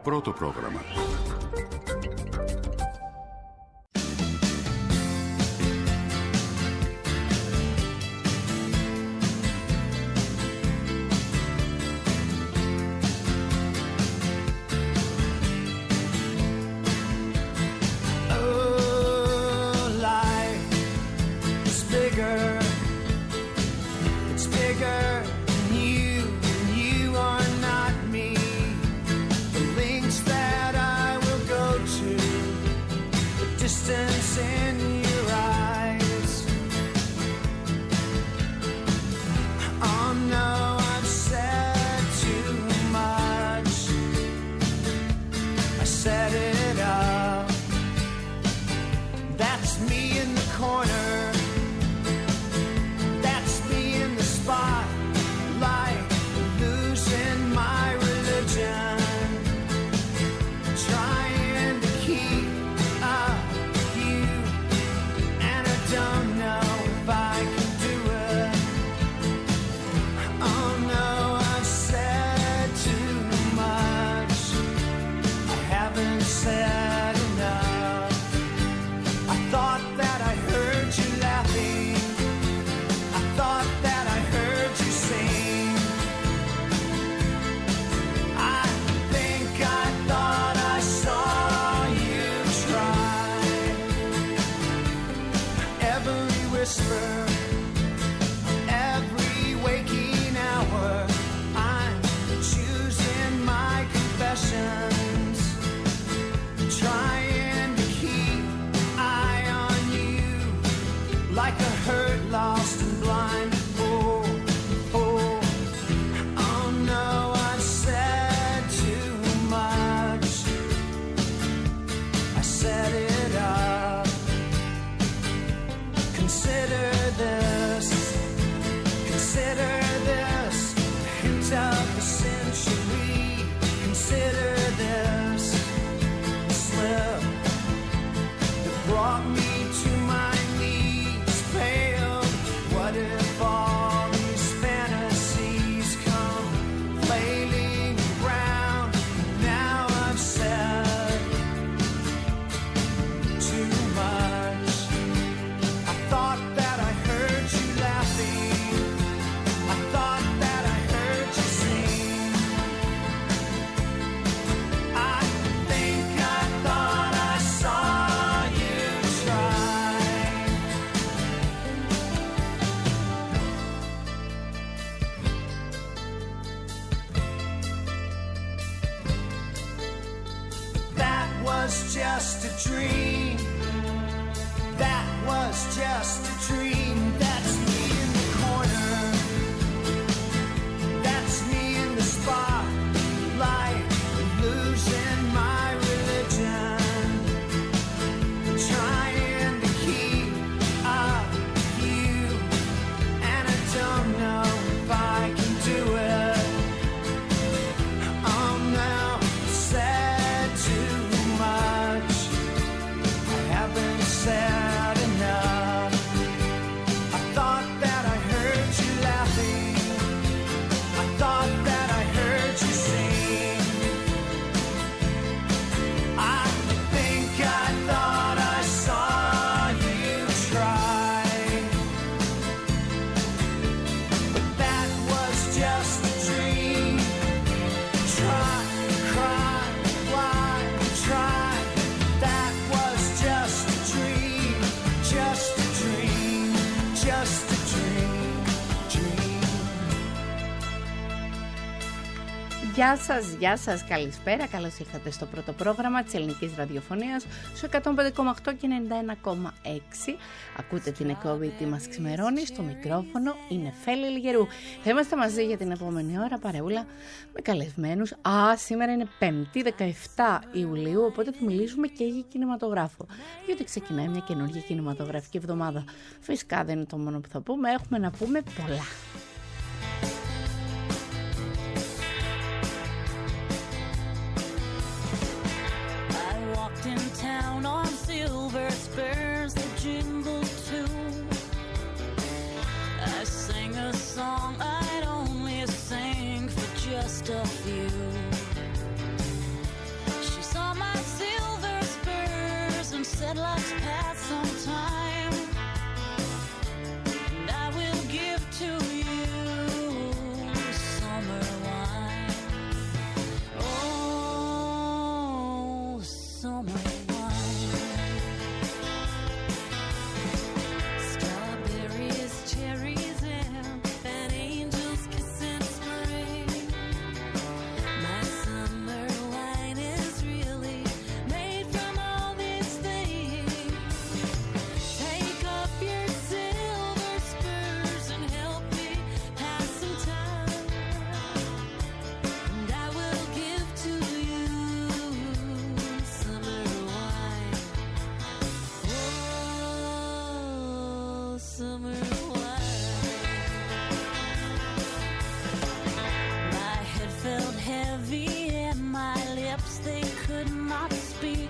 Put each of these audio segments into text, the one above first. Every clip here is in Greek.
Πρώτο πρόγραμμα. Γεια σας, καλησπέρα, καλώς ήρθατε στο πρώτο πρόγραμμα της ελληνικής ραδιοφωνίας στο 105,8 και 91,6. Ακούτε την εκπομπή «Τι μας ξημερώνει», στο μικρόφωνο είναι Φέλη Λιγερού. Θα είμαστε μαζί για την επόμενη ώρα, παρεούλα, με καλεσμένους. Σήμερα είναι 5η, 17 Ιουλίου, οπότε θα μιλήσουμε και για κινηματογράφο, γιατί ξεκινάει μια καινούργια κινηματογραφική εβδομάδα. Φυσικά δεν είναι το μόνο που θα πούμε, έχουμε να πούμε πολλά. In town on silver spurs that jingle too. I sang a song I'd only sing for just a few. summer wine. Strawberries, cherries, and angels kissing spring. My summer wine is really made from all these things. Take off your silver spurs and help me pass some time, and I will give to you summer wine. Oh, summer wine. My head felt heavy and my lips, they could not speak.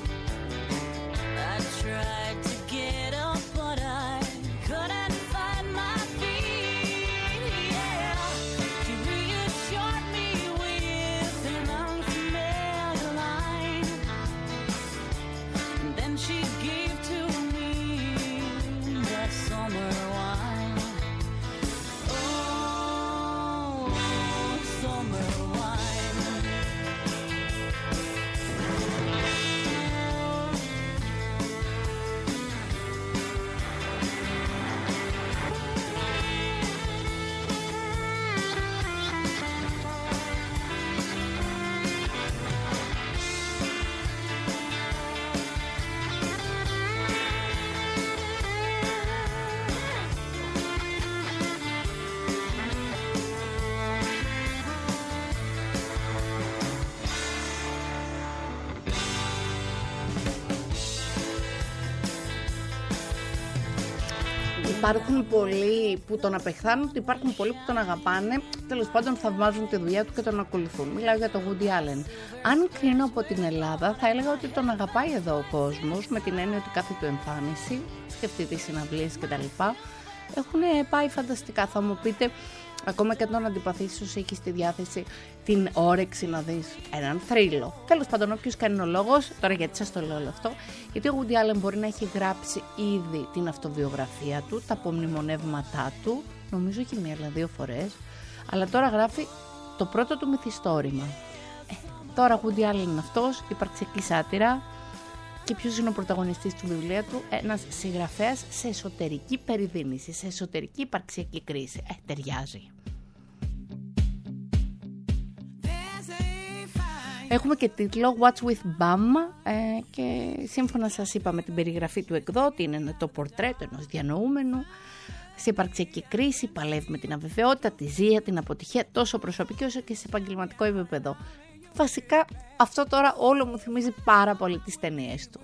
I tried to get up, but I couldn't find my feet. Yeah, she reassured me with an unfamiliar line, and then she gave to me that summer wine. Oh, summer wine. Υπάρχουν πολλοί που τον απεχθάνουν, υπάρχουν πολλοί που τον αγαπάνε, τέλος πάντων θαυμάζουν τη δουλειά του και τον ακολουθούν. Μιλάω για τον Woody Allen. Αν κρίνω από την Ελλάδα, θα έλεγα ότι τον αγαπάει εδώ ο κόσμος, με την έννοια ότι κάθε του εμφάνιση, σκεφτείτε συναυλίες κτλ. Έχουν πάει φανταστικά. Θα μου πείτε, ακόμα και τον αντιπαθήσεις όσο έχει στη διάθεση την όρεξη να δεις έναν θρύλο. Τέλος πάντων, όποιος κάνει ο λόγος, τώρα γιατί σας το λέω όλο αυτό, γιατί ο Woody Allen μπορεί να έχει γράψει ήδη την αυτοβιογραφία του, τα απομνημονεύματά του, νομίζω έχει μία αλλά δύο φορές, αλλά τώρα γράφει το πρώτο του μυθιστόρημα. Τώρα Woody Allen είναι αυτός, υπαρξιακή σάτυρα. Και ποιος είναι ο πρωταγωνιστής του βιβλίου του? Ένας συγγραφέας σε εσωτερική περιδίνηση, σε εσωτερική υπαρξιακή κρίση. Ταιριάζει. Έχουμε και τίτλο What's with Bam και σύμφωνα σας είπα με την περιγραφή του εκδότη είναι το πορτρέτο ενός διανοούμενου σε υπαρξιακή κρίση, παλεύει με την αβεβαιότητα, τη ζήλια, την αποτυχία, τόσο προσωπική όσο και σε επαγγελματικό επίπεδο. Βασικά αυτό τώρα όλο μου θυμίζει πάρα πολύ τις ταινίες του.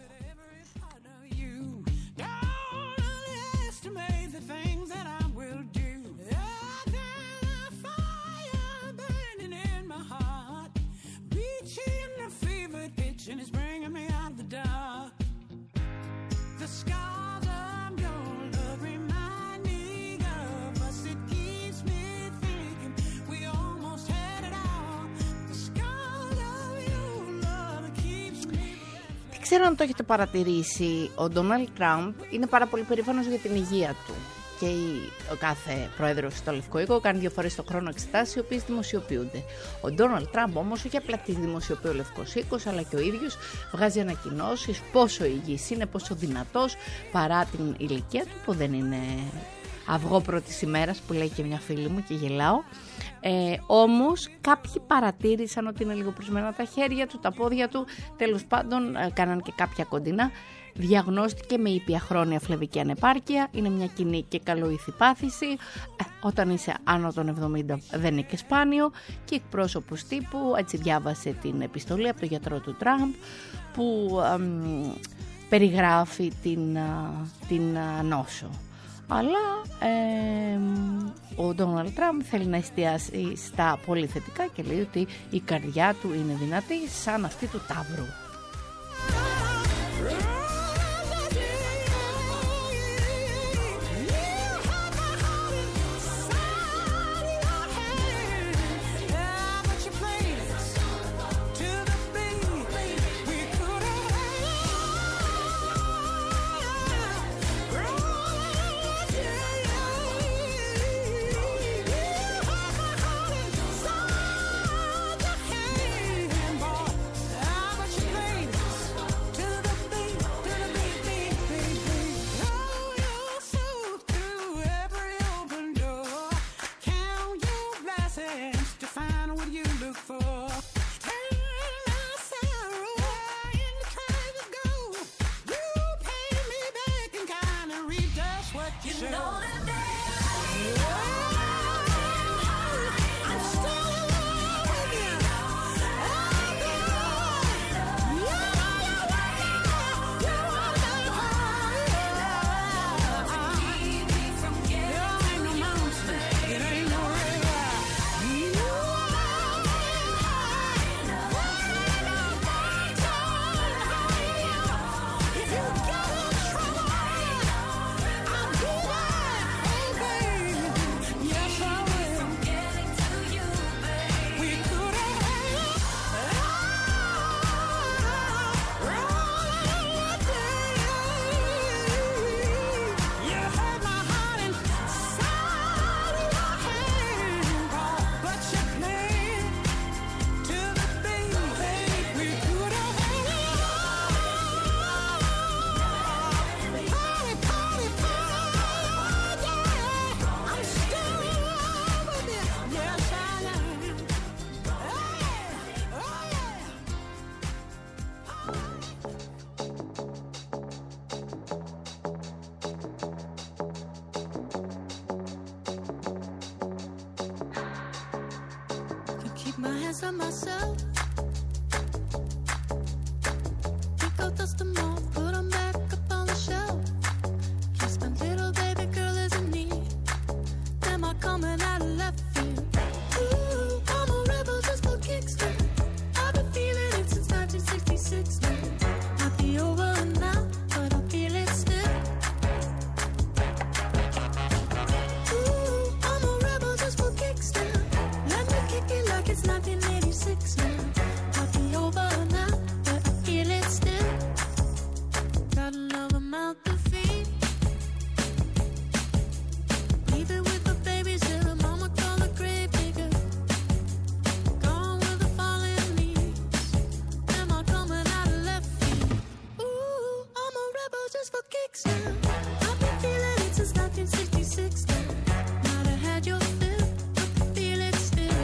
Δεν ξέρω αν το έχετε παρατηρήσει, ο Ντόναλντ Τραμπ είναι πάρα πολύ περήφανος για την υγεία του. Και ο κάθε πρόεδρος στο Λευκό Οίκο κάνει 2 φορές το χρόνο εξετάσεις, οι οποίες δημοσιοποιούνται. Ο Ντόναλντ Τραμπ όμως όχι απλά τις δημοσιοποιεί ο Λευκός Οίκος, αλλά και ο ίδιος βγάζει ανακοινώσεις πόσο υγιής είναι, πόσο δυνατός παρά την ηλικία του, που δεν είναι αυγό πρώτης ημέρας, που λέει και μια φίλη μου και γελάω. Όμως κάποιοι παρατήρησαν ότι είναι λίγο πρισμένα τα χέρια του, τα πόδια του, τέλος πάντων κάναν και κάποια κοντινά. Διαγνώστηκε με ήπια χρόνια φλεβική ανεπάρκεια, είναι μια κοινή και καλοήθη πάθηση, όταν είσαι άνω των 70 δεν είναι και σπάνιο, και εκπρόσωπος τύπου έτσι διάβασε την επιστολή από τον γιατρό του Τραμπ που περιγράφει την νόσο. Αλλά ο Ντόναλντ Τραμπ θέλει να εστιάσει στα πολύ θετικά και λέει ότι η καρδιά του είναι δυνατή σαν αυτή του ταύρου. My hands on myself. Pick out dust them off, put them back up on the shelf. Kiss my little baby girl is in need. Am I coming out of left field? Ooh, I'm a rebel just for kicks now. I've been feeling it since 1966 now. Might be over now, but I feel it still. Ooh, I'm a rebel just for kicks now. Let me kick it like it's 1986 now. Might be over now, but I feel it still. Got another mouth to feed. Leave it with the babies till the mama call the grave digger. Gone with the fallen leaves. Am I coming out of left field? Ooh, I'm a rebel just for kicks now. I've been feeling it since 1966 now. Might have had your fill, but I feel it still.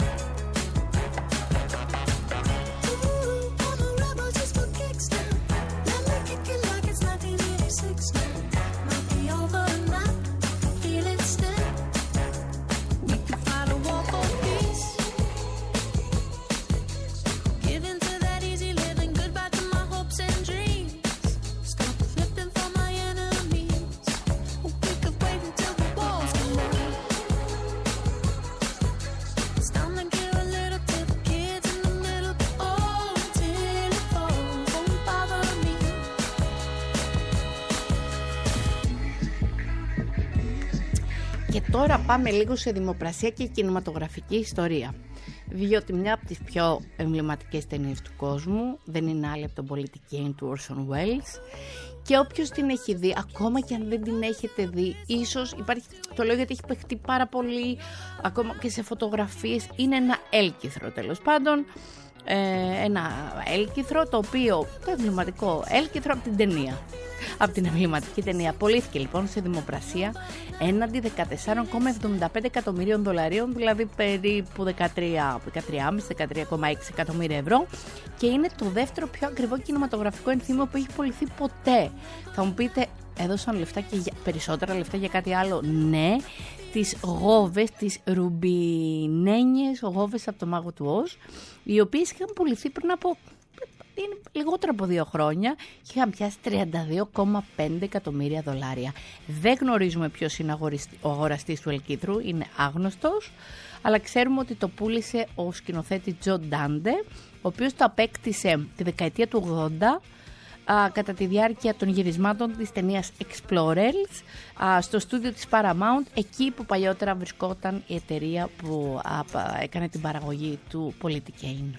Ooh, I'm a rebel just for kicks now. Let me kick it like it's 1986 now. Might be over now, I feel it still. We could fight a war for peace. Give in to that easy living, goodbye to my hopes and dreams. Stop flipping for my enemies. We could wait until the walls come down. It's time to give a little to the kids in the middle. Oh, until it falls, won't bother me. Και τώρα πάμε λίγο σε δημοπρασία και κινηματογραφική ιστορία. Διότι μια από τις πιο εμβληματικές ταινίες του κόσμου δεν είναι άλλη από τον Πολιτική του Orson Welles. Και όποιος την έχει δει, ακόμα και αν δεν την έχετε δει, ίσως υπάρχει, το λέω γιατί έχει παιχτεί πάρα πολύ, ακόμα και σε φωτογραφίες, είναι ένα έλκυθρο τέλος πάντων. Ένα έλκυθρο το οποίο, το εμβληματικό έλκυθρο από την ταινία, από την εμβληματική ταινία. Πωλήθηκε λοιπόν σε δημοπρασία έναντι 14,75 εκατομμυρίων δολαρίων, δηλαδή περίπου 13,5-13,6 εκατομμύρια ευρώ, και είναι το δεύτερο πιο ακριβό κινηματογραφικό ενθύμιο που έχει πωληθεί ποτέ. Θα μου πείτε, έδωσαν λεφτά και περισσότερα λεφτά για κάτι άλλο? Ναι, τις γόβες, τις ρουμπινένιες γόβες από το Μάγο του Οζ, οι οποίες είχαν πουληθεί πριν από λιγότερο από 2 χρόνια και είχαν πιάσει 32,5 εκατομμύρια δολάρια. Δεν γνωρίζουμε ποιος είναι ο αγοραστής του ελκύθρου, είναι άγνωστος, αλλά ξέρουμε ότι το πούλησε ο σκηνοθέτης Τζο Ντάντε, ο οποίος το απέκτησε τη δεκαετία του 80 κατά τη διάρκεια των γυρισμάτων της ταινίας Explorers στο στούντιο της Paramount, εκεί που παλιότερα βρισκόταν η εταιρεία που έκανε την παραγωγή του Πολιτικέιν.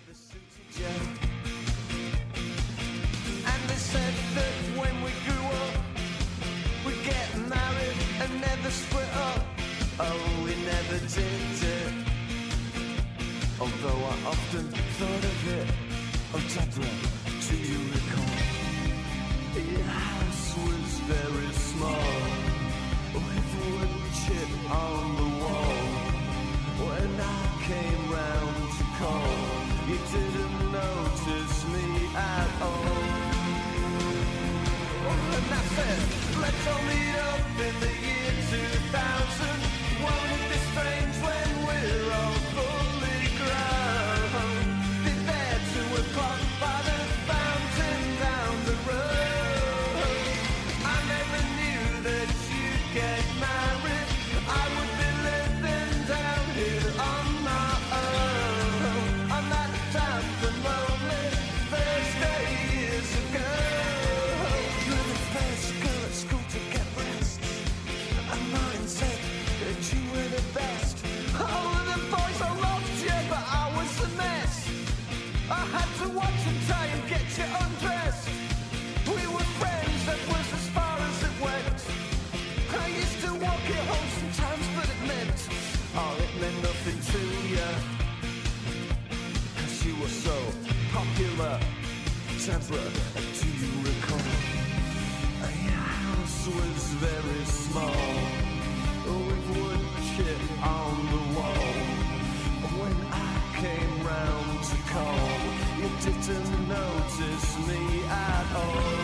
Although I often thought of it, oh Deborah, do you recall? Your house was very small, with wood chip on the wall. When I came round to call, you didn't notice me at all. And I said, let's all meet up in the year 2000. Won't it be strange when we're all fully grown? Be there 2 o'clock by the fountain down the road. I never knew that you'd get married. I would be living down here on my own. On that damp and lonely Thursday years ago. You were the first girl at school to get breast, and mine said that you were the best. Oh, the boys all loved you, but I was a mess. I had to watch and try and get you undressed. We were friends, that was as far as it went. I used to walk you home sometimes, but it meant nothing to you. 'Cause you were so popular. Deborah, do you recall? Your house was very small, with wood chip on the wall. When I came round to call, you didn't notice me at all.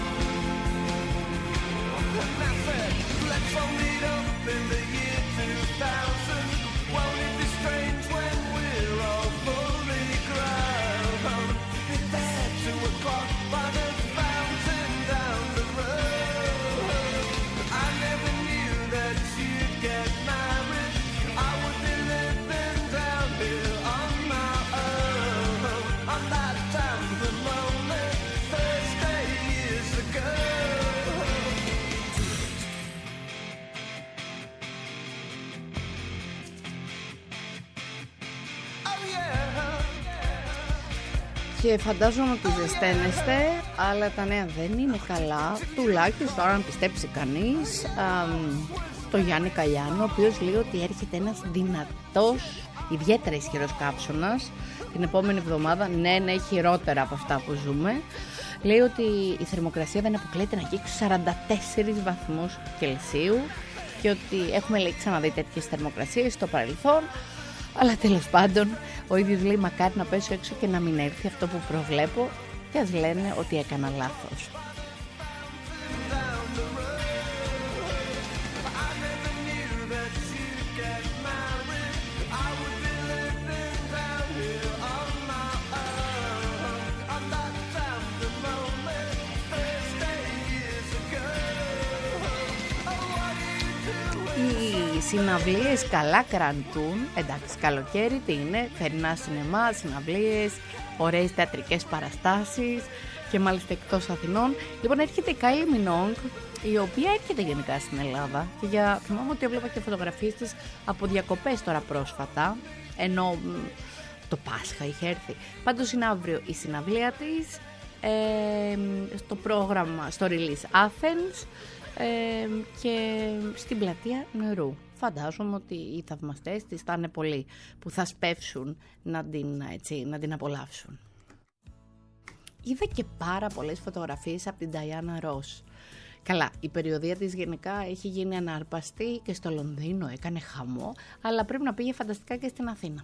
And I said, let's all meet up in the year 2000. Won't it be strange when we're all fully grown? Be there 2 o'clock by the fountain down the road. I never knew that you'd get married. I would be living down here on my own. On that damp and lonely Thursday years ago. Oh yeah. Και φαντάζομαι ότι ζεσταίνεστε, αλλά τα νέα δεν είναι καλά. Τουλάχιστον, αν πιστέψει κανείς, το Γιάννη Καλιάνο, ο οποίος λέει ότι έρχεται ένας δυνατός, ιδιαίτερα ισχυρός κάψωνας την επόμενη εβδομάδα. Ναι, χειρότερα από αυτά που ζούμε. Λέει ότι η θερμοκρασία δεν αποκλείεται να αγγίξει 44 βαθμούς Κελσίου και ότι έχουμε, λέει, ξαναδεί τέτοιες θερμοκρασίες στο παρελθόν. Αλλά τέλος πάντων, ο ίδιος λέει μακάρι να πέσω έξω και να μην έρθει αυτό που προβλέπω, και ας λένε ότι έκανα λάθος. Οι συναυλίες καλά κραντούν. Εντάξει, καλοκαίρι τι είναι, θερινά σινεμά, συναυλίες, ωραίες θεατρικές παραστάσεις και μάλιστα εκτός Αθηνών. Λοιπόν, έρχεται η Kylie Minogue, η οποία έρχεται γενικά στην Ελλάδα και θυμάμαι ότι έβλεπα και φωτογραφίες της από διακοπές τώρα πρόσφατα, ενώ το Πάσχα είχε έρθει. Πάντως είναι αύριο η συναυλία της, στο πρόγραμμα, στο Release Athens, και στην πλατεία Νερού. Φαντάζομαι ότι οι θαυμαστές της θα είναι πολλοί που θα σπεύσουν να την απολαύσουν. Είδα και πάρα πολλές φωτογραφίες από την Diana Ross. Καλά, η περιοδεία της γενικά έχει γίνει ανάρπαστη και στο Λονδίνο έκανε χαμό, αλλά πρέπει να πήγε φανταστικά και στην Αθήνα.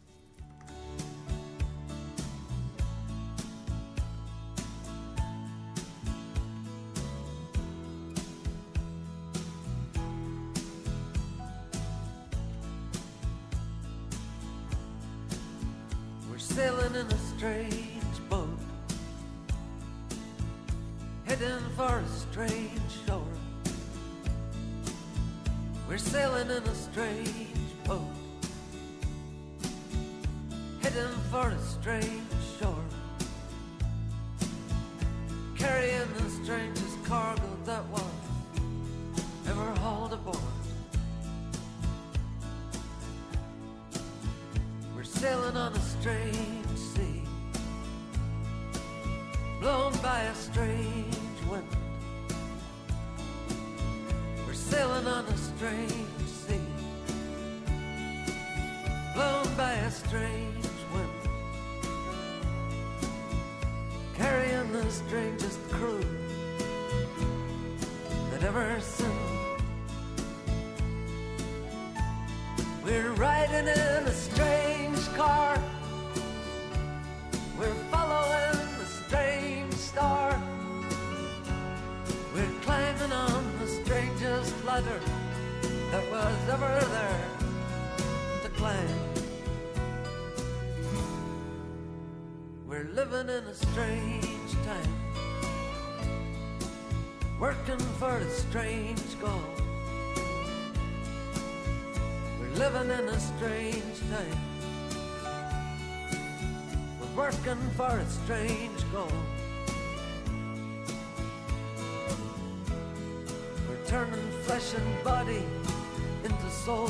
Sailing in a strange boat, heading for a strange shore. We're sailing in a strange boat, heading for a strange shore, carrying the strangest cargo that was ever hauled aboard. Sailing on a strange sea, blown by a strange wind. We're sailing on a strange sea, blown by a strange wind, carrying the strangest crew that ever sinned. We're riding in a strange car, we're following the strange star, we're climbing on the strangest ladder that was ever there to climb. We're living in a strange time, working for a strange goal. We're living in a strange time, we're working for a strange goal. We're turning flesh and body into soul.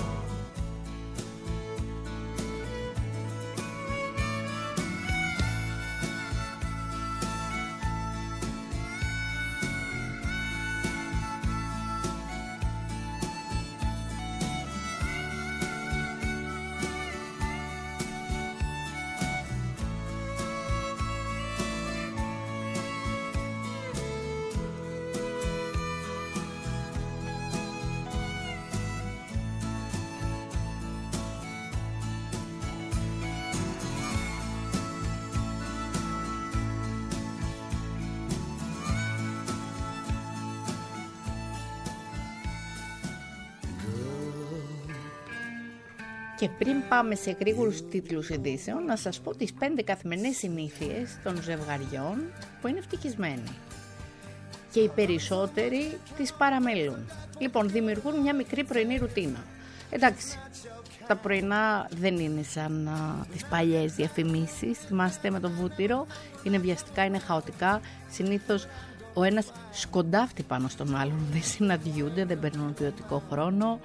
Και πριν πάμε σε γρήγορους τίτλους ειδήσεων, να σας πω τις 5 καθημερινές συνήθειες των ζευγαριών που είναι ευτυχισμένοι. Και οι περισσότεροι τις παραμελούν. Λοιπόν, δημιουργούν μια μικρή πρωινή ρουτίνα. Εντάξει, τα πρωινά δεν είναι σαν τις παλιές διαφημίσεις. Θυμάστε με το βούτυρο, είναι βιαστικά, είναι χαοτικά. Συνήθως ο ένας σκοντάφτει πάνω στον άλλον, δεν συναντιούνται, δεν περνούν ποιοτικό χρόνο.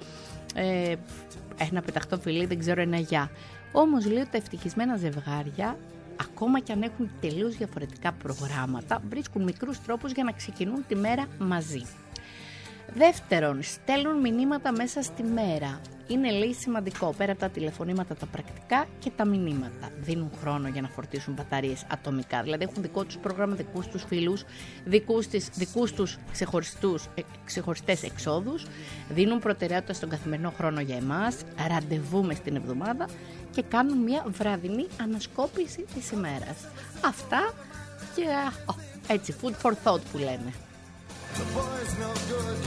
Ένα πεταχτό φιλί, δεν ξέρω, ένα γεια. Όμως λέω ότι τα ευτυχισμένα ζευγάρια, ακόμα και αν έχουν τελείως διαφορετικά προγράμματα, βρίσκουν μικρούς τρόπους για να ξεκινούν τη μέρα μαζί. Δεύτερον, στέλνουν μηνύματα μέσα στη μέρα. Είναι, λέει, σημαντικό, πέρα από τα τηλεφωνήματα, τα πρακτικά και τα μηνύματα. Δίνουν χρόνο για να φορτίσουν μπαταρίες ατομικά. Δηλαδή έχουν δικό τους πρόγραμμα, δικούς τους φίλους, δικούς τους ξεχωριστές εξόδους. Δίνουν προτεραιότητα στον καθημερινό χρόνο για εμάς, ραντεβού μες την εβδομάδα και κάνουν μια βραδινή ανασκόπηση της ημέρας. Αυτά και έτσι, food for thought που λένε. The boy's no good.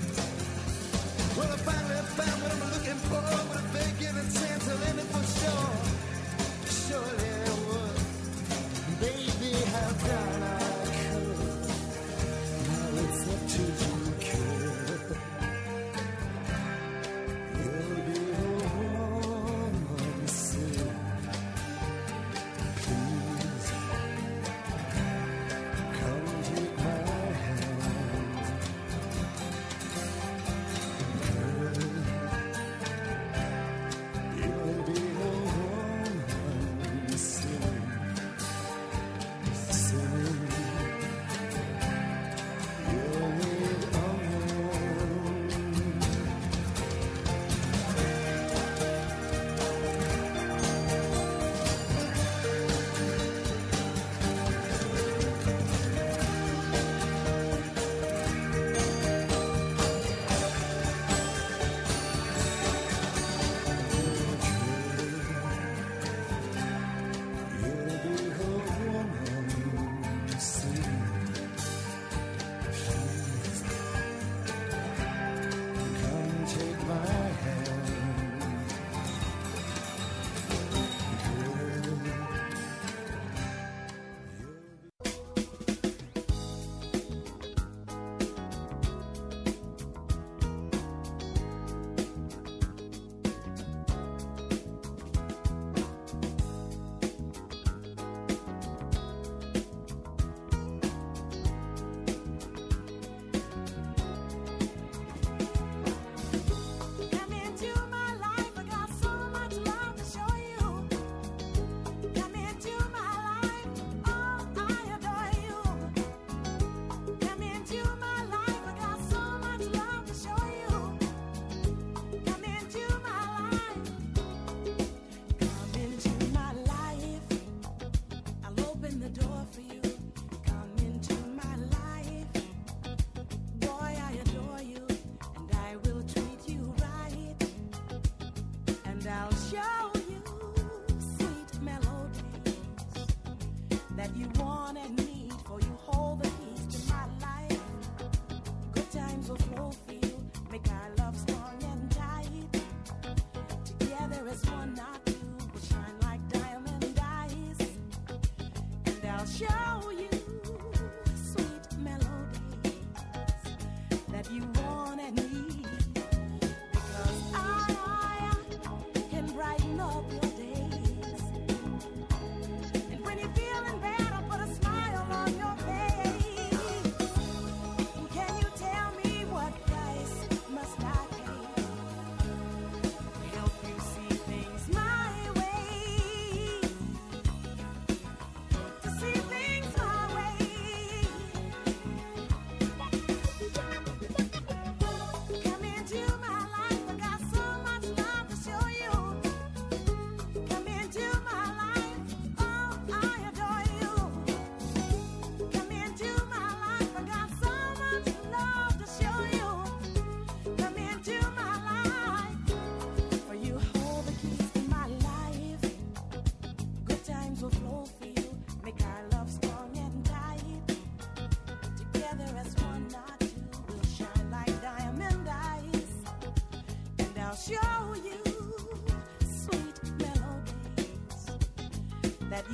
Well, I finally found what I'm looking for. But if they give a chance, I'll end it for sure. Surely I would. Baby, how can I could? Now it's up to you, kid. You'll be the woman soon. Please, come take my hand. You want and need, for you hold the keys to my life. Good times will flow for you, make our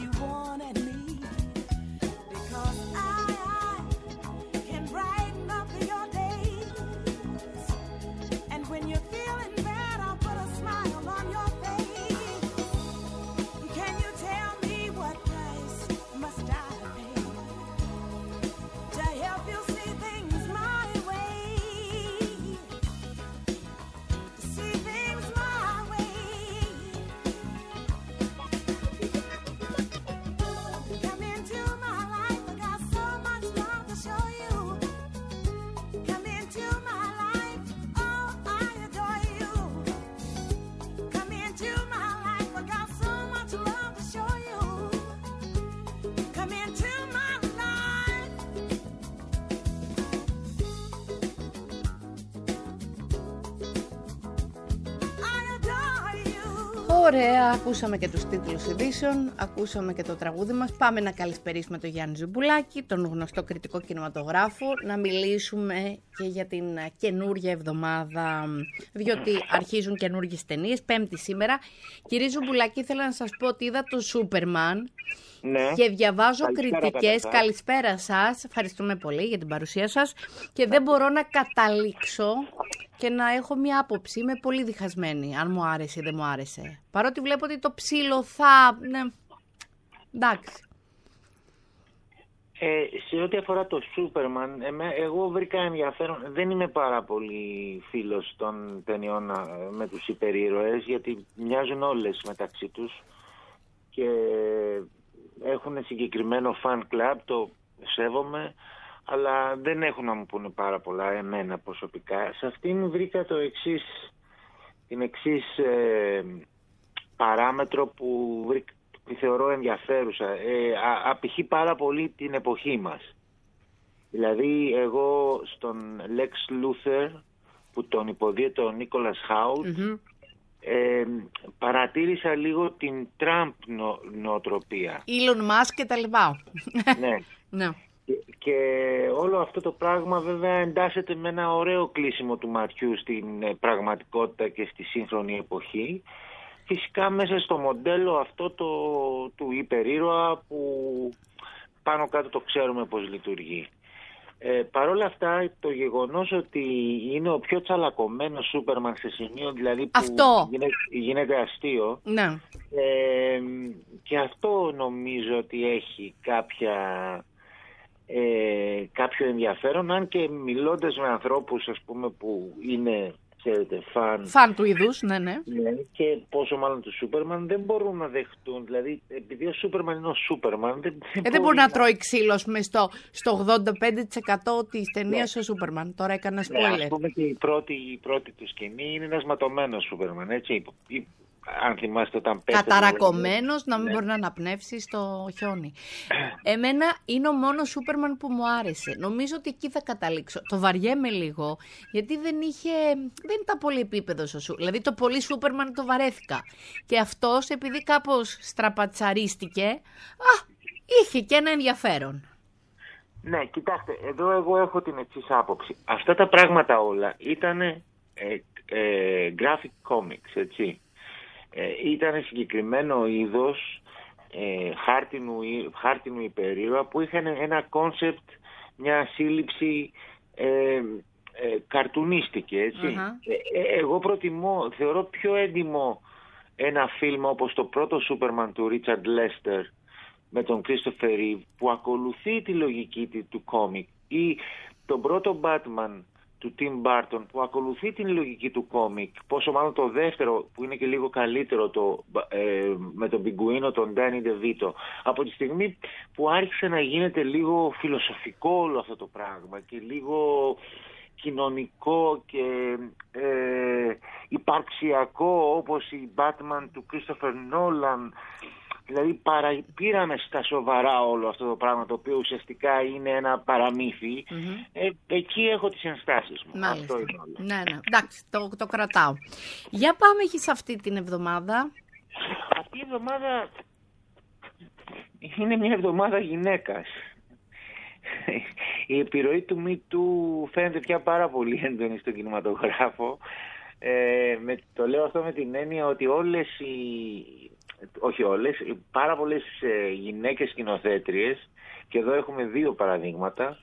you wanted me. Because I can brighten up your days. And when you're feeling bad, I'll put a smile on your face. Can you tell me what price must I pay to help you see things my way? To see things my way. Come into my life, I got so much love to show you. Come into my life, oh, I adore you. Come into my life, I got so much love to show you. Come into my life. I adore you. Ωραία, ακούσαμε και τους τίτλους ειδήσεων, ακούσαμε και το τραγούδι μας. Πάμε να καλησπερίσουμε τον Γιάννη Ζουμπουλάκη, τον γνωστό κριτικό κινηματογράφο, να μιλήσουμε και για την καινούργια εβδομάδα, διότι αρχίζουν καινούργιες ταινίες, Πέμπτη σήμερα. Κύριε Ζουμπουλάκη, ήθελα να σας πω ότι είδα το Σούπερμαν. Ναι. Και διαβάζω Καλησπέρα, κριτικές. καταρχάς. Καλησπέρα σας. Ευχαριστούμε πολύ για την παρουσία σας. Και δεν μπορώ να καταλήξω και να έχω μια άποψη. Είμαι πολύ διχασμένη, αν μου άρεσε ή δεν μου άρεσε. Παρότι βλέπω ότι το ψήλο θα... Ναι. Εντάξει. Σε ό,τι αφορά το Σούπερμαν, εγώ βρήκα ενδιαφέρον. Δεν είμαι πάρα πολύ φίλος των ταινιών με τους υπερήρωες, γιατί μοιάζουν όλες μεταξύ τους και έχουν συγκεκριμένο fan club, το σέβομαι, αλλά δεν έχουν να μου πούνε πάρα πολλά εμένα προσωπικά. Σε αυτήν βρήκα την εξής παράμετρο που θεωρώ ενδιαφέρουσα. Απηχεί πάρα πολύ την εποχή μας. Δηλαδή εγώ στον Lex Luthor, που τον υποδίεται ο Νίκολας Χάουτ, παρατήρησα λίγο την Τραμπ νοοτροπία. Elon Musk και τα λοιπά. Ναι. Ναι. Και όλο αυτό το πράγμα βέβαια εντάσσεται με ένα ωραίο κλείσιμο του ματιού στην πραγματικότητα και στη σύγχρονη εποχή. Φυσικά μέσα στο μοντέλο αυτό του υπερήρωα που πάνω κάτω το ξέρουμε πώς λειτουργεί. Παρ' όλα αυτά, το γεγονός ότι είναι ο πιο τσαλακωμένος Σούπερμαν σε σημείο δηλαδή που Αυτό. γίνεται αστείο, Ναι. και αυτό νομίζω ότι έχει κάποιο ενδιαφέρον, αν και μιλώντας με ανθρώπους ας πούμε που είναι, ξέρετε, Φαν του είδους, ναι, ναι. και πόσο μάλλον του Σούπερμαν δεν μπορούν να δεχτούν, δηλαδή επειδή ο Σούπερμαν είναι ο Σούπερμαν Δεν μπορεί να τρώει ξύλο στο 85% της ταινίας ο Σούπερμαν. Τώρα έκανα spoiler. Ας πούμε και η πρώτη του σκηνή είναι ένας ματωμένος Σούπερμαν, έτσι, αν θυμάστε όταν πέφτει. Καταρακωμένος, να μην μπορεί να αναπνεύσει στο χιόνι. Εμένα είναι ο μόνος Σούπερμαν που μου άρεσε. Νομίζω ότι εκεί θα καταλήξω. Το βαριέμαι λίγο, γιατί δεν ήταν πολύ επίπεδος ο Σούπερμαν. Δηλαδή το πολύ Σούπερμαν το βαρέθηκα. Και αυτός, επειδή κάπως στραπατσαρίστηκε, είχε και ένα ενδιαφέρον. Ναι, κοιτάξτε, εδώ εγώ έχω την εξής άποψη. Αυτά τα πράγματα όλα ήταν graphic comics, έτσι. Ήταν συγκεκριμένο είδος χάρτινου υπερήρωα που είχαν ένα κόνσεπτ, μια σύλληψη καρτουνίστικη, έτσι. Εγώ θεωρώ πιο έντιμο ένα φιλμ όπως το πρώτο Σούπερμαν του Ρίτσαρντ Λέστερ με τον Κρίστοφερ Ρίβ, που ακολουθεί τη λογική του κόμικ, ή τον πρώτο Batman του Tim Burton που ακολουθεί την λογική του κόμικ, πόσο μάλλον το δεύτερο που είναι και λίγο καλύτερο με τον πιγκουίνο τον Danny DeVito. Από τη στιγμή που άρχισε να γίνεται λίγο φιλοσοφικό όλο αυτό το πράγμα και λίγο κοινωνικό και υπαρξιακό, όπως η Batman του Christopher Nolan, δηλαδή πήραμε στα σοβαρά όλο αυτό το πράγμα, το οποίο ουσιαστικά είναι ένα παραμύθι. Εκεί έχω τις ενστάσεις μου. Μάλιστα. Αυτό είναι όλο. Ναι. Εντάξει, το κρατάω. Για πάμε σε αυτή την εβδομάδα. Αυτή η εβδομάδα είναι μια εβδομάδα γυναίκας. Η επιρροή του Me Too φαίνεται πια πάρα πολύ έντονη στον κινηματογράφο. Το λέω αυτό με την έννοια ότι όλες όχι όλες, πάρα πολλές γυναίκες σκηνοθέτριες, και εδώ έχουμε 2 παραδείγματα,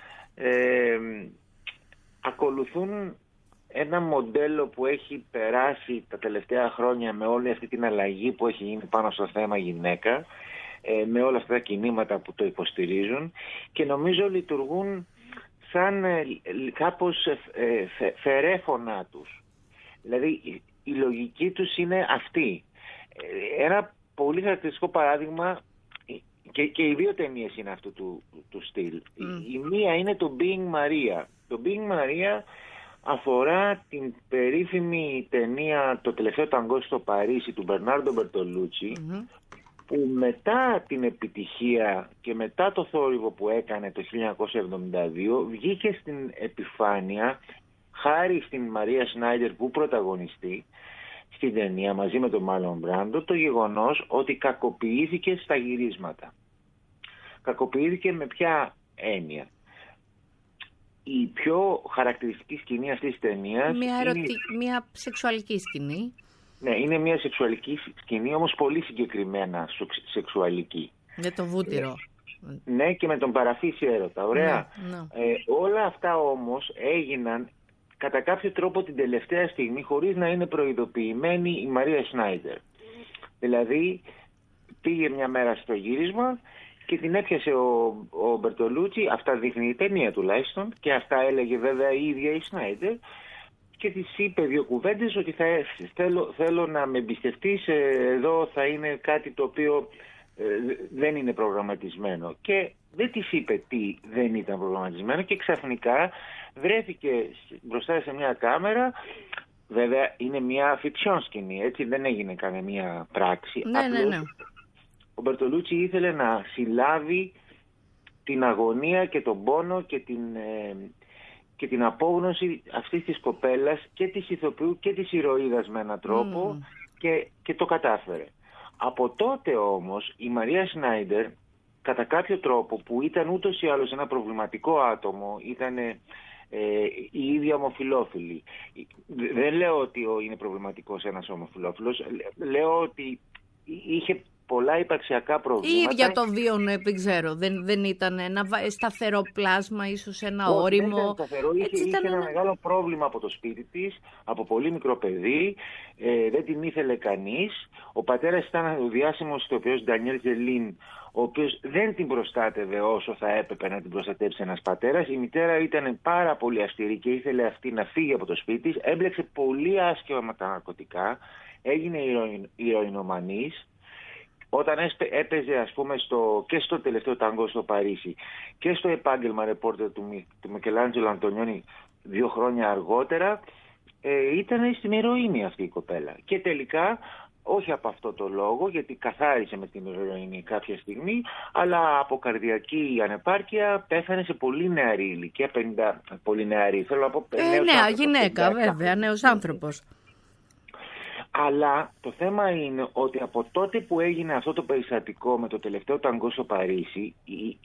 ακολουθούν ένα μοντέλο που έχει περάσει τα τελευταία χρόνια με όλη αυτή την αλλαγή που έχει γίνει πάνω στο θέμα γυναίκα, με όλα αυτά τα κινήματα που το υποστηρίζουν, και νομίζω λειτουργούν σαν κάπως φερέφωνα τους. Δηλαδή η λογική τους είναι αυτή. Ένα πολύ χαρακτηριστικό παράδειγμα, και οι 2 ταινίες είναι αυτού του στυλ. Η μία είναι το Being Maria. Το Being Maria αφορά την περίφημη ταινία «Το τελευταίο ταγκό στο Παρίσι» του Μπερνάρντο Μπερτολούτσι, που μετά την επιτυχία και μετά το θόρυβο που έκανε το 1972 βγήκε στην επιφάνεια, χάρη στην Μαρία Σνάιντερ που πρωταγωνιστεί στην ταινία μαζί με τον Μάρλον Μπράντο, το γεγονός ότι κακοποιήθηκε στα γυρίσματα. Κακοποιήθηκε με ποια έννοια? Η πιο χαρακτηριστική σκηνή αυτής της ταινίας μια σεξουαλική σκηνή. Ναι, είναι μια σεξουαλική σκηνή, όμως πολύ συγκεκριμένα σεξουαλική. Για το βούτυρο. Ναι, και με τον παραφύση έρωτα. Ωραία. Ναι. Όλα αυτά όμως έγιναν κατά κάποιο τρόπο την τελευταία στιγμή, χωρίς να είναι προειδοποιημένη η Μαρία Σνάιντερ. Δηλαδή πήγε μια μέρα στο γύρισμα και την έπιασε ο Μπερτολούτσι, αυτά δείχνει η ταινία τουλάχιστον, και αυτά έλεγε βέβαια η ίδια η Σνάιντερ, και της είπε 2 κουβέντες ότι θέλω να με εμπιστευτείς, εδώ θα είναι κάτι το οποίο δεν είναι προγραμματισμένο. Και δεν της είπε τι δεν ήταν προγραμματισμένο, και ξαφνικά βρέθηκε μπροστά σε μια κάμερα. Βέβαια είναι μια φιξιόν σκηνή, έτσι, δεν έγινε κανένα πράξη. Ναι. Ο Μπερτολούτσι ήθελε να συλλάβει την αγωνία και τον πόνο και την απόγνωση αυτής της κοπέλας, και της ηθοποιού και της ηρωίδας με έναν τρόπο, και το κατάφερε. Από τότε όμως η Μαρία Σνάιντερ, κατά κάποιο τρόπο, που ήταν ούτως ή άλλως ένα προβληματικό άτομο, ήταν η ίδια ομοφυλόφιλη. Δεν λέω ότι είναι προβληματικός ένας ομοφυλόφιλος, λέω ότι είχε πολλά υπαρξιακά προβλήματα. Η ίδια το βίωνε, δεν ξέρω. Δεν ήταν ένα σταθερό πλάσμα, ίσως ένα όριμο. Δεν ήταν σταθερό, είχε ένα μεγάλο πρόβλημα από το σπίτι της, από πολύ μικρό παιδί, δεν την ήθελε κανείς. Ο πατέρας ήταν ο διάσημος ηθοποιός Ντανιέλ Ζελίν, ο οποίος δεν την προστάτευε όσο θα έπρεπε να την προστατεύσει ένας πατέρας. Η μητέρα ήταν πάρα πολύ αυστηρή και ήθελε αυτή να φύγει από το σπίτι της. Έμπλεξε πολύ άσχημα με τα ναρκωτικά, έγινε ηρωινομανής. Όταν έπαιζε, ας πούμε, και στο τελευταίο ταγκό στο Παρίσι και στο επάγγελμα ρεπόρτερ του Μικελάντζελο Αντωνιόνι 2 χρόνια αργότερα, ήταν στην ηρωίνη αυτή η κοπέλα. Και τελικά, όχι από αυτό το λόγο, γιατί καθάρισε με την ηρωίνη κάποια στιγμή, αλλά από καρδιακή ανεπάρκεια πέθανε σε πολύ νεαρή ηλικία, 50, πολύ νεαρή, θέλω να πω. Νέα γυναίκα, βέβαια, νέος άνθρωπος. Αλλά το θέμα είναι ότι από τότε που έγινε αυτό το περιστατικό με το τελευταίο ταγκό στο Παρίσι,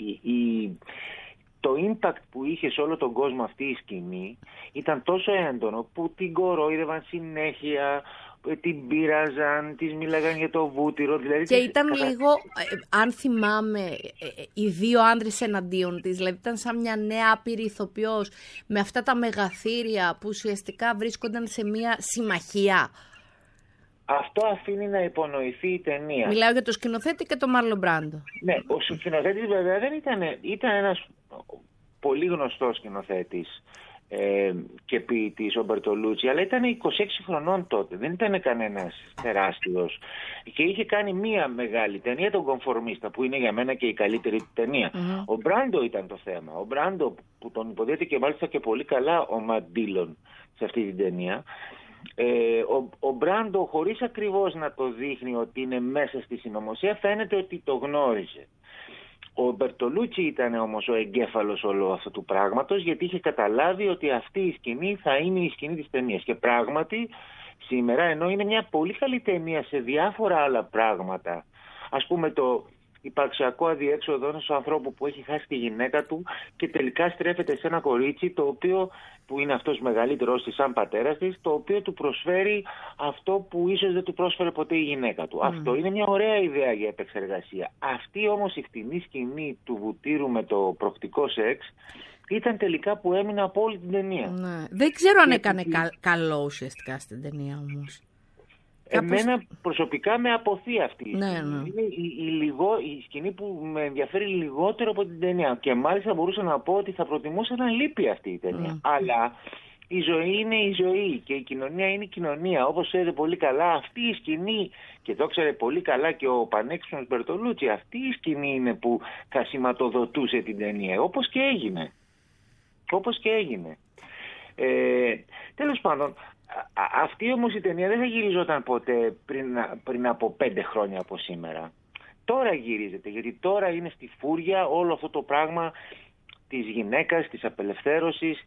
το impact που είχε σε όλο τον κόσμο αυτή η σκηνή ήταν τόσο έντονο που την κορόιδευαν συνέχεια, την πείραζαν, της μίλαγαν για το βούτυρο. Δηλαδή και ήταν λίγο, αν θυμάμαι, οι 2 άντρες εναντίον της, δηλαδή ήταν σαν μια νέα άπειρη ηθοποιός με αυτά τα μεγαθύρια που ουσιαστικά βρίσκονταν σε μια συμμαχία. Αυτό αφήνει να υπονοηθεί η ταινία. Μιλάω για το σκηνοθέτη και τον Μάρλον Μπράντο. Ναι, ο σκηνοθέτης βέβαια δεν ήταν ένας πολύ γνωστός σκηνοθέτης και ποιητής, ο Μπερτολούτσι, αλλά ήταν 26 χρονών τότε, δεν ήταν κανένας τεράστιος, και είχε κάνει μία μεγάλη ταινία, τον Κομφορμίστα, που είναι για μένα και η καλύτερη ταινία. Ο Μπράντο ήταν το θέμα, ο Μπράντο που τον υποδίεται και μάλιστα και πολύ καλά ο Ματ Ντίλον σε αυτή την ταινία. Ο Μπράντο, χωρίς ακριβώς να το δείχνει ότι είναι μέσα στη συνωμοσία, φαίνεται ότι το γνώριζε. Ο Μπερτολούτσι ήταν όμως ο εγκέφαλος όλου αυτού του πράγματος, γιατί είχε καταλάβει ότι αυτή η σκηνή θα είναι η σκηνή της ταινίας. Και πράγματι σήμερα, ενώ είναι μια πολύ καλή ταινία σε διάφορα άλλα πράγματα, ας πούμε υπαρξιακό αδιέξοδο ενός ανθρώπου που έχει χάσει τη γυναίκα του και τελικά στρέφεται σε ένα κορίτσι το οποίο, που είναι αυτός μεγαλύτερος της σαν πατέρας της, το οποίο του προσφέρει αυτό που ίσως δεν του πρόσφερε ποτέ η γυναίκα του. Αυτό είναι μια ωραία ιδέα για επεξεργασία. Αυτή όμως η φτηνή σκηνή του βουτύρου με το προκτικό σεξ ήταν τελικά που έμεινε από όλη την ταινία. Ναι. Δεν ξέρω αν έκανε καλό ουσιαστικά στην ταινία όμως. Εμένα προσωπικά με αποθεί αυτή. Ναι. Είναι η σκηνή που με ενδιαφέρει λιγότερο από την ταινία. Και μάλιστα μπορούσα να πω ότι θα προτιμούσα να λείπει αυτή η ταινία. Αλλά η ζωή είναι η ζωή και η κοινωνία είναι η κοινωνία. Όπως ξέρετε πολύ καλά, αυτή η σκηνή, και το ξέρει πολύ καλά και ο πανέξυπνος Μπερτολούτσι, αυτή η σκηνή είναι που θα σηματοδοτούσε την ταινία. Όπως και έγινε. Τέλος πάντων, αυτή όμως η ταινία δεν θα γυριζόταν ποτέ πριν από 5 χρόνια από σήμερα. Τώρα γυρίζεται, γιατί τώρα είναι στη φούρια όλο αυτό το πράγμα της γυναίκας, της απελευθέρωσης,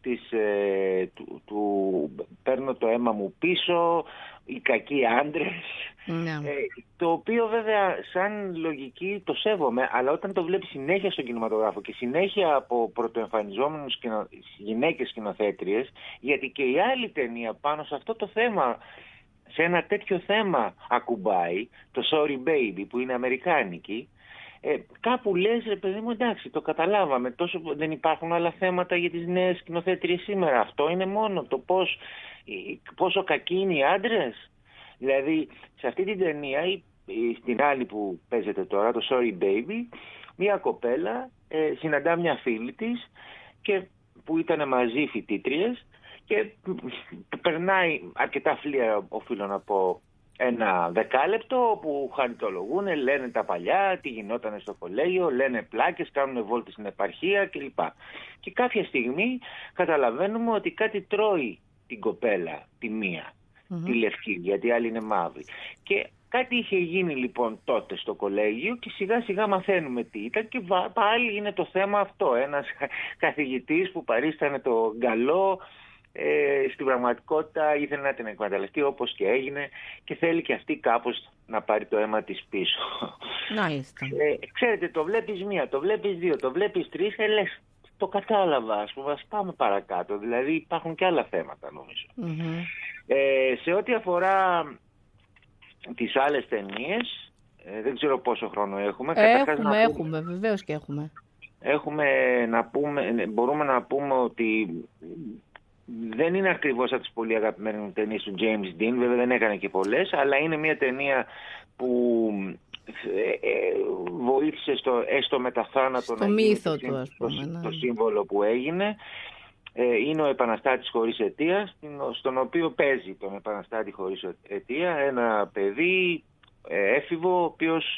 του παίρνω το αίμα μου πίσω, οι κακοί άντρες. Το οποίο βέβαια σαν λογική το σέβομαι, αλλά όταν το βλέπεις συνέχεια στον κινηματογράφο και συνέχεια από πρωτοεμφανιζόμενους γυναίκες σκηνοθέτριες, γιατί και η άλλη ταινία πάνω σε αυτό το θέμα, σε ένα τέτοιο θέμα ακουμπάει, το Sorry Baby που είναι αμερικάνικη, κάπου λες, ρε παιδί μου, εντάξει, το καταλάβαμε, τόσο δεν υπάρχουν άλλα θέματα για τις νέες σκηνοθέτριες σήμερα. Αυτό είναι μόνο το πόσο κακοί είναι οι άντρες. Δηλαδή, σε αυτή την ταινία ή στην άλλη που παίζεται τώρα, το Sorry Baby, μια κοπέλα συναντά μια φίλη της και που ήταν μαζί φοιτήτριες και περνάει αρκετά φλία, οφείλω να πω, ένα 10 λεπτό που χαριτολογούν, λένε τα παλιά, τι γινόταν στο κολέγιο, λένε πλάκες, κάνουν βόλτες στην επαρχία κλπ. Και κάποια στιγμή καταλαβαίνουμε ότι κάτι τρώει την κοπέλα, τη μία, τη λευκή, γιατί η άλλη είναι μαύρη. Και κάτι είχε γίνει λοιπόν τότε στο κολέγιο και σιγά σιγά μαθαίνουμε τι ήταν και πάλι είναι το θέμα αυτό. Ένας καθηγητής που παρίστανε το γκαλό, στην πραγματικότητα ήθελε να την εκμεταλλευτεί όπως και έγινε και θέλει και αυτή κάπως να πάρει το αίμα της πίσω. Ξέρετε, το βλέπεις μία, το βλέπεις δύο, το βλέπεις τρεις και λες, το κατάλαβα, ας πούμε, ας πάμε παρακάτω. Δηλαδή υπάρχουν και άλλα θέματα νομίζω. Σε ό,τι αφορά τις άλλες ταινίες, δεν ξέρω πόσο χρόνο έχουμε. Έχουμε, βεβαίως και έχουμε. Μπορούμε να πούμε ότι δεν είναι ακριβώς από τις πολύ αγαπημένες ταινίες του James Dean, βέβαια δεν έκανε και πολλές, αλλά είναι μια ταινία που βοήθησε έστω με τα θάνατο στο μύθο του, ας πούμε, το σύμβολο που έγινε. Είναι ο επαναστάτης χωρίς αιτία, στον οποίο παίζει τον επαναστάτη χωρίς αιτία ένα παιδί έφηβο, ο οποίος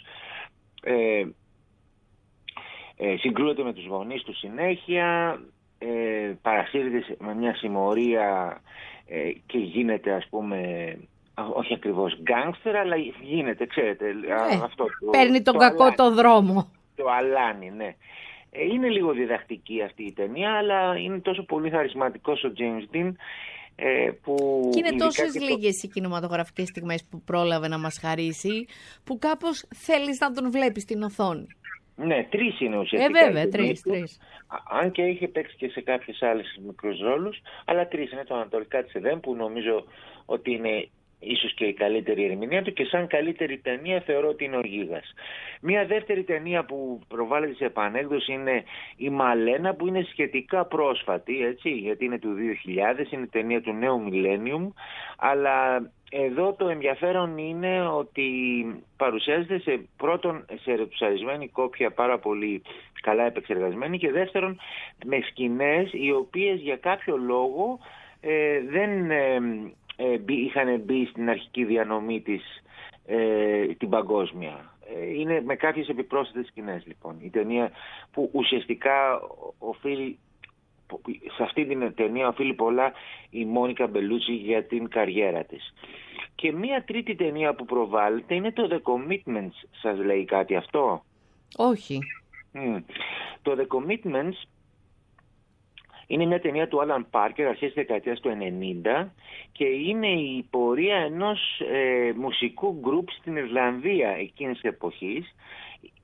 συγκρούεται με τους γονείς του συνέχεια, παρασύρεται με μια συμμορία και γίνεται, ας πούμε, όχι ακριβώς γκάνγκστερ, αλλά γίνεται, ξέρετε, αυτό παίρνει τον κακό το δρόμο. Το αλάνι, ναι. Είναι λίγο διδακτική αυτή η ταινία, αλλά είναι τόσο πολύ χαρισματικός ο James Dean που... Και είναι τόσες λίγες οι κινηματογραφικές στιγμές που πρόλαβε να μας χαρίσει, που κάπως θέλεις να τον βλέπεις στην οθόνη. Ναι, 3 είναι ουσιαστικά. Βέβαια, 3. Αν και είχε παίξει και σε κάποιες άλλες μικρούς ρόλους, αλλά 3 είναι το Ανατολικά της Εδέμ, που νομίζω ότι είναι ίσως και η καλύτερη ερμηνεία του και σαν καλύτερη ταινία θεωρώ ότι είναι ο Γίγας. Μια δεύτερη ταινία που προβάλλεται σε επανέκδοση είναι η Μαλένα, που είναι σχετικά πρόσφατη, έτσι, γιατί είναι του 2000, είναι ταινία του νέου Millennium, αλλά εδώ το ενδιαφέρον είναι ότι παρουσιάζεται σε ρετσουαρισμένη κόπια πάρα πολύ καλά επεξεργασμένη και δεύτερον με σκηνές οι οποίες για κάποιο λόγο δεν είχαν μπει στην αρχική διανομή της την παγκόσμια. Είναι με κάποιες επιπρόσθετες σκηνές λοιπόν. Η ταινία που ουσιαστικά οφείλει, σε αυτή την ταινία οφείλει πολλά η Μόνικα Μπελούτσι για την καριέρα της. Και μία τρίτη ταινία που προβάλλεται είναι το The Commitments. Σας λέει κάτι αυτό? Όχι. Το The Commitments είναι μια ταινία του Άλαν Πάρκερ αρχές της δεκαετίας του 90 και είναι η πορεία ενός μουσικού γκρουπ στην Ιρλανδία εκείνης της εποχής,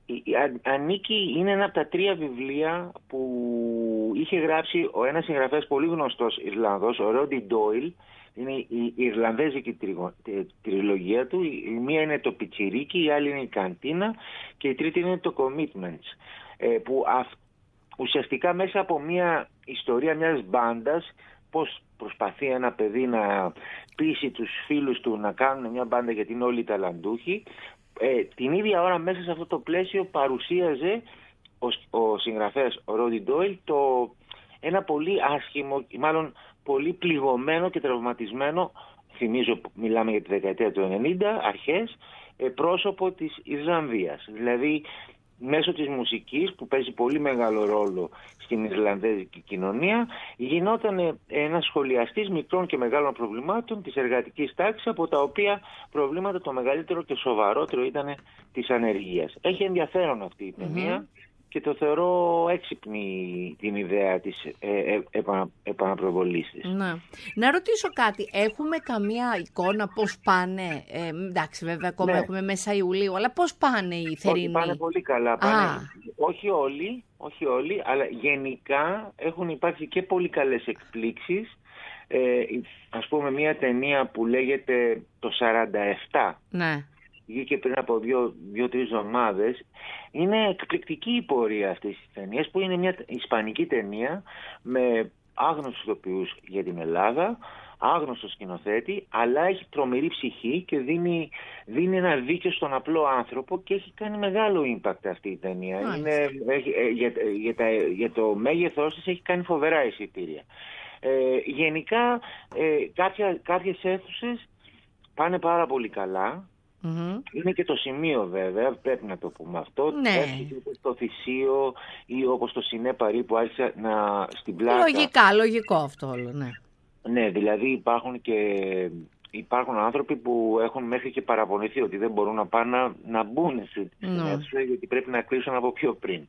ανήκει, είναι ένα από τα 3 βιβλία που είχε γράψει ένας συγγραφέας πολύ γνωστός Ιρλανδός, ο Ρόντι Ντόιλ. Είναι η Ιρλανδέζικη τριλογία του. Η μία είναι το Πιτσιρίκι, η άλλη είναι η Καντίνα και η τρίτη είναι το Commitments, που ουσιαστικά μέσα από μια ιστορία μιας μπάντας, πώς προσπαθεί ένα παιδί να πείσει τους φίλους του να κάνουν μια μπάντα γιατί είναι όλοι ταλαντούχοι, την ίδια ώρα μέσα σε αυτό το πλαίσιο παρουσίαζε ο συγγραφέας ο Ρόντι Ντόιλ ένα πολύ άσχημο, μάλλον πολύ πληγωμένο και τραυματισμένο, θυμίζω μιλάμε για τη δεκαετία του 90 αρχές, πρόσωπο της Ιρλανδίας. Δηλαδή μέσω της μουσικής που παίζει πολύ μεγάλο ρόλο στην Ιρλανδέζικη κοινωνία γινόταν ένας σχολιαστής μικρών και μεγάλων προβλημάτων της εργατικής τάξης, από τα οποία προβλήματα το μεγαλύτερο και σοβαρότερο ήταν της ανεργίας. Έχει ενδιαφέρον αυτή η ταινία και το θεωρώ έξυπνη την ιδέα της επαναπροβολής της. Ναι. Να ρωτήσω κάτι, έχουμε καμία εικόνα πώς πάνε, εντάξει βέβαια ακόμα έχουμε μέσα Ιουλίου, αλλά πώς πάνε οι θερινοί? Πάνε πολύ καλά, όχι όλοι, αλλά γενικά έχουν υπάρξει και πολύ καλές εκπλήξεις. Ας πούμε μια ταινία που λέγεται το 47, ναι. Βγήκε πριν από 2-3 εβδομάδες. Είναι εκπληκτική η πορεία αυτής της ταινίας, που είναι μια ισπανική ταινία με άγνωστους ηθοποιούς για την Ελλάδα, άγνωστο σκηνοθέτη, αλλά έχει τρομερή ψυχή και δίνει ένα δίκιο στον απλό άνθρωπο και έχει κάνει μεγάλο impact αυτή η ταινία. Για το μέγεθός της έχει κάνει φοβερά εισιτήρια. Γενικά κάποιες αίθουσες πάνε πάρα πολύ καλά. Είναι και το σημείο βέβαια, πρέπει να το πούμε αυτό. Ναι. Το Θησίο ή όπως το Σινέπαρι που άρχισε στην πλάκα. Λογικό αυτό όλο, ναι. Ναι, δηλαδή υπάρχουν άνθρωποι που έχουν μέχρι και παραπονηθεί ότι δεν μπορούν να πάνε να μπουν στην αίθουσα γιατί πρέπει να κλείσουν από πιο πριν.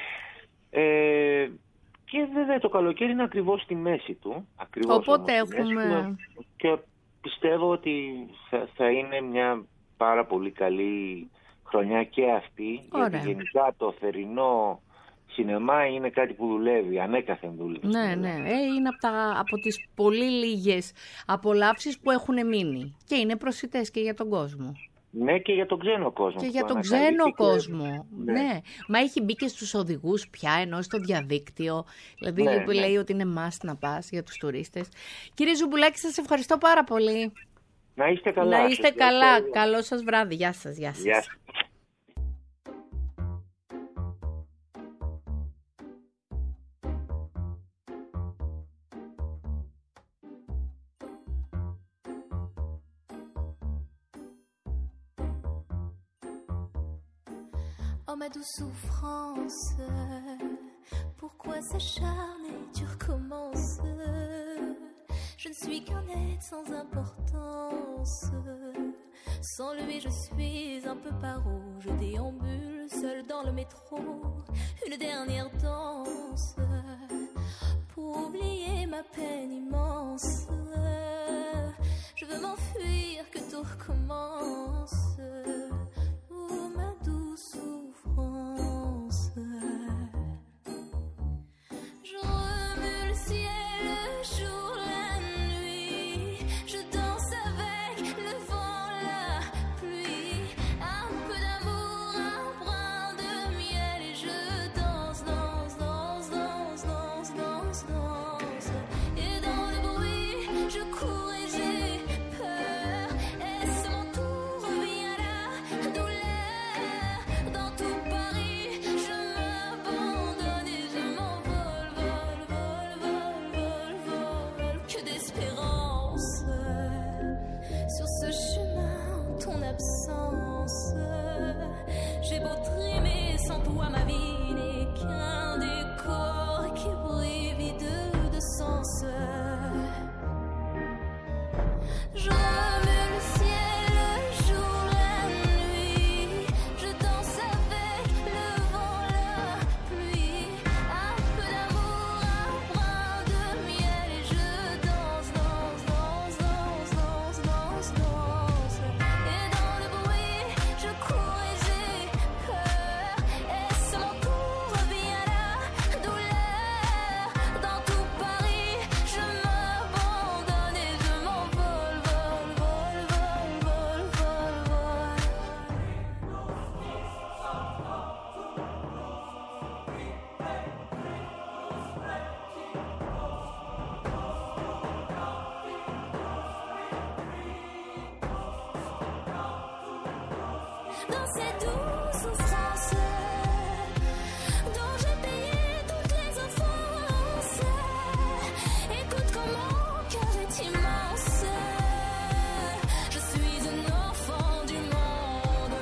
Και βέβαια το καλοκαίρι είναι ακριβώς στη μέση του. Οπότε έχουμε... Και πιστεύω ότι θα είναι μια πάρα πολύ καλή χρονιά και αυτή. Ωραία. Γιατί γενικά το θερινό σινεμά είναι κάτι που δουλεύει, ανέκαθεν δουλεύει. Ναι. Είναι από τις πολύ λίγες απολαύσεις που έχουν μείνει. Και είναι προσιτές και για τον κόσμο. Ναι, και για τον ξένο κόσμο. Και για τον ξένο κόσμο. Ναι. Μα έχει μπει και στους οδηγούς πια, ενώ στο διαδίκτυο. Δηλαδή λέει ότι είναι must να πας για τους τουρίστες. Κύριε Ζουμπουλάκη, σας ευχαριστώ πάρα πολύ. Να είστε καλά. Να είστε καλά. Καλό σας βράδυ. Γεια σας. Γεια σας. Oh ma douce souffrance, pourquoi s'acharner, tu recommences? Je ne suis qu'un être sans importance. Sans lui je suis un peu paro. Je déambule seul dans le métro. Une dernière danse pour oublier ma peine immense. Je veux m'enfuir, que tout recommence. Oh ma douce souffrance. Je remue le ciel, le jour, la nuit. Je danse avec le vent, la pluie. Un peu d'amour, un brin de miel. Et je danse, danse, danse. dans ces douces souffrances dont j'ai payé toutes les offenses. Écoute comme mon cœur est immense. Je suis un enfant du monde.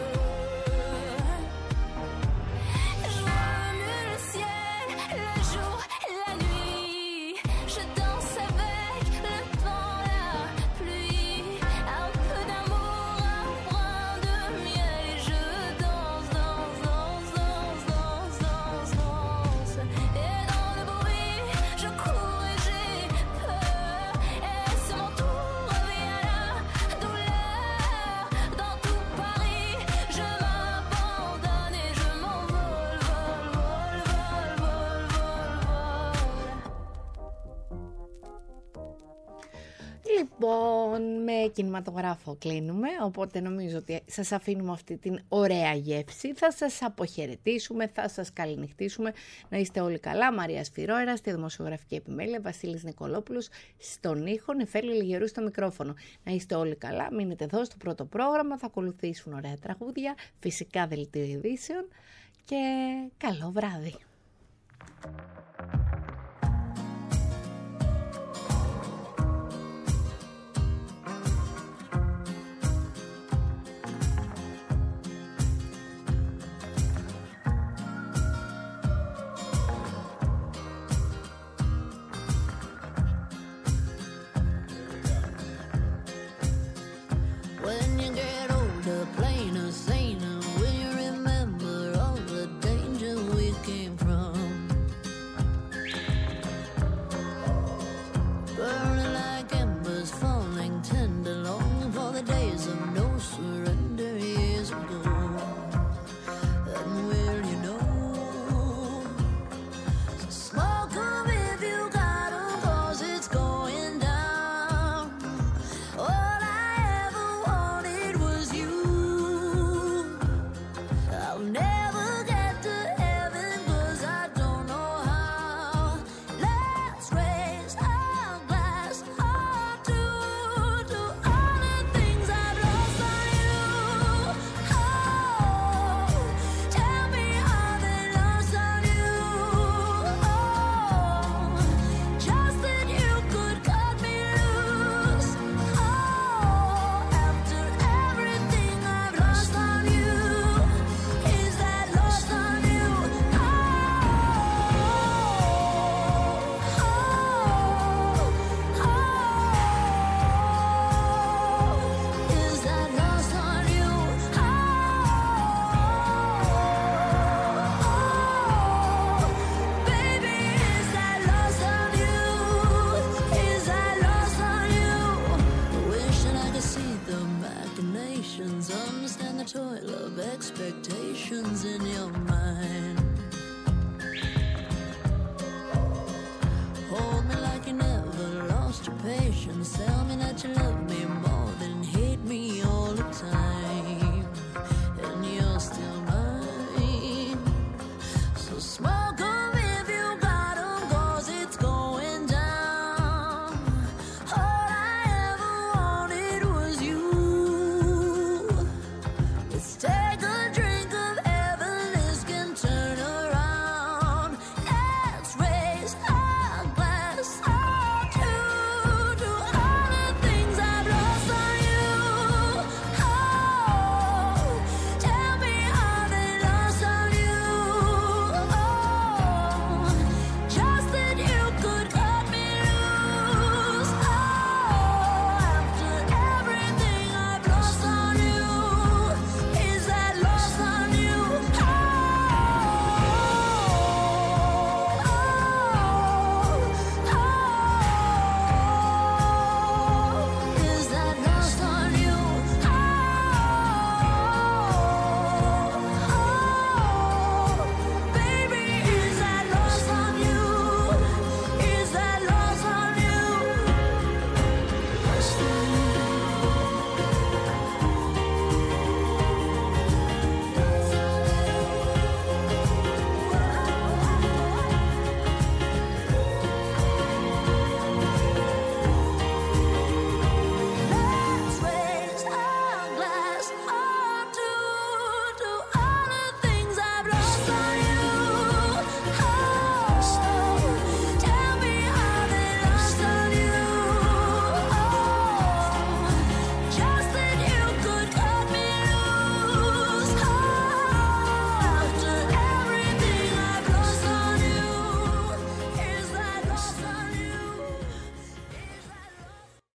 Je remue le ciel, le jour, la nuit. Je danse avec le vent, la pluie. Un peu d'amour, un brin de miel. Et je danse, danse, danse, danse, danse, danse, danse. Et dans le bruit, je cours et j'ai peur. Et c'est mon tour, revient la douleur. Dans tout Paris, je m'abandonne et je m'envole, vol, vol, vol, vol, vol, vol. Λοιπόν, με κινηματογράφο κλείνουμε, οπότε νομίζω ότι σας αφήνουμε αυτή την ωραία γεύση. Θα σας αποχαιρετήσουμε, θα σας καληνυχτήσουμε. Να είστε όλοι καλά. Μαρία Σφυρόερα στη δημοσιογραφική επιμέλεια, Βασίλης Νικολόπουλος στον ήχο, Νεφέλη Λιγερού στο μικρόφωνο. Να είστε όλοι καλά, μείνετε εδώ στο πρώτο πρόγραμμα, θα ακολουθήσουν ωραία τραγούδια, φυσικά δελτίο ειδήσεων και καλό βράδυ.